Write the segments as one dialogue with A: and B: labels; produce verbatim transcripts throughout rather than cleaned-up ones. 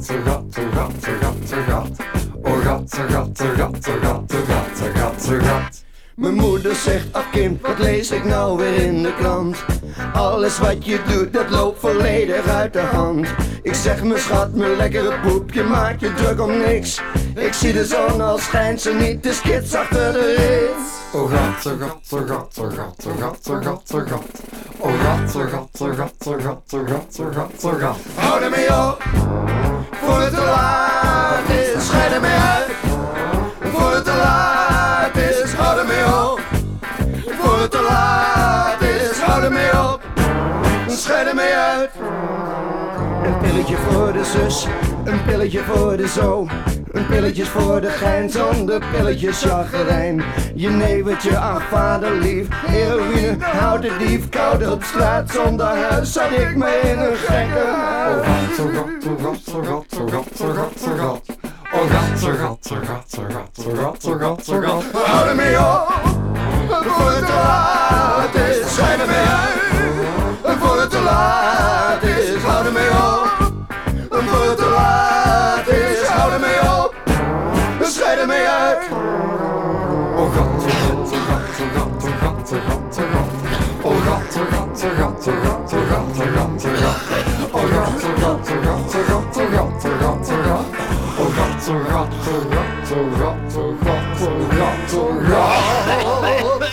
A: rat, rat, rat, rat. Oh rat, rat, rat, rat, rat, rat, rat.
B: Mijn moeder zegt, ach kind, wat lees ik nou weer in de krant? Alles wat je doet, dat loopt volledig uit de hand. Ik zeg, mijn schat, mijn lekkere poep, je maakt je druk om niks. Ik zie de zon al schijnt ze niet, de skits achter de rits.
A: Oh rat, rat, rat, rat, rat, rat, rat. Oh rat, rat, rat, rat, rat, rat, rat.
B: Hou ermee op, voor het te laat is, scheid ermee uit. Voor het te laat is, hou ermee op. Voor het te laat is, hou ermee op. Scheid ermee uit. Een pilletje voor de zus, een pilletje voor de zo. Een pilletje voor de gein, zonder pilletjes chagrijn. Je nevertje, ach vaderlief, heroïne, houd het dief. Koud op straat, zonder huis, zat ik me in een gekke huis.
A: Oh rat, rat, rat, rat, rat, rat. Oh rat, rat, rat, rat, rat, rat, rat.
B: Hou ermee op, voor het te laat is, schijn ermee uit. Voor het te laat is, hou ermee op. Voor het te laat is, hou ermee op. Schijn ermee uit.
A: Oh rat, rat, rat, rat, rat, rat. Oh rat, rat, rat, rat, rat, rat, rat. Oh rat, rat, rat, rat, rat, rat, rat. Oh rat, rat, rat, rat, rat, rat.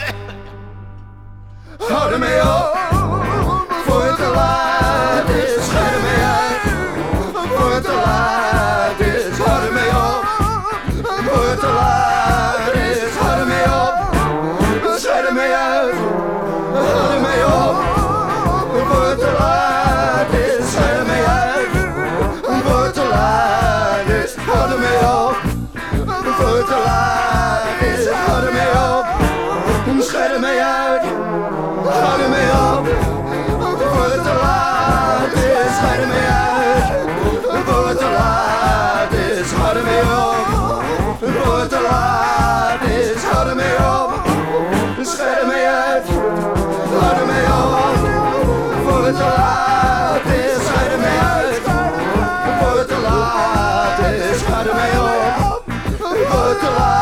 B: Hou ermee op, voor het te laat is, schijn ermee uit. Voor het te laat is, hou ermee op. Voor het te laat is, hou ermee op. Schijn ermee uit, hou ermee op. Voor het te laat is, schijn ermee uit. Voor het te laat is, hou ermee op. Voor het te laat is, hou ermee op. Schijn ermee uit. Hou ermee op, voor het te laat is, schijn ermee uit. Voor het te laat is, hou ermee op. Voor het te laat is, hou ermee op. Schijn ermee uit, hou ermee op. Voor het te laat is, schijn ermee uit. Voor het te laat is, hou ermee op. Voor het te laat